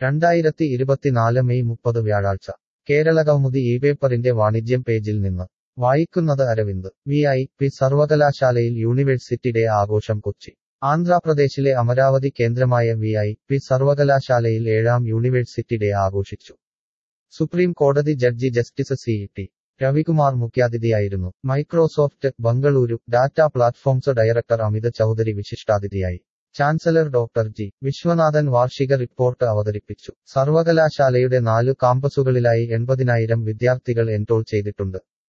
2024 May 30 വ്യാഴാഴ്ച കേരളകൗമുദി പേപ്പറിന്റെ വാണിജ്യം പേജിൽ നിന്ന് വായിക്കുന്നത് അരവിന്ദ് വി.ഐ.പി. സർവകലാശാലയിൽ യൂണിവേഴ്സിറ്റി ഡേ ആഘോഷം കൊച്ചി ആന്ധ്രാപ്രദേശിലെ അമരാവതി കേന്ദ്രമായ വി.ഐ.പി. സർവകലാശാലയിൽ 7ാം യൂണിവേഴ്സിറ്റി ഡേ ആഘോഷിച്ചു. സുപ്രീം കോടതി ജഡ്ജി ജസ്റ്റിസ് സി.ടി. രവികുമാർ മുഖ്യാതിഥിയായിരുന്നു. Microsoft Bengaluru data platforms director Amit Chaudhary വിശിഷ്ടാതിഥിയായി. Chancellor doctor G. വിശ്വനാഥൻ വാർഷിക റിപ്പോർട്ട് അവതരിപ്പിച്ചു. സർവകലാശാലയുടെ 4 കാമ്പസുകളിലായി 80,000 വിദ്യാർത്ഥികൾ എൻറോൾ ചെയ്തിട്ടുണ്ട്.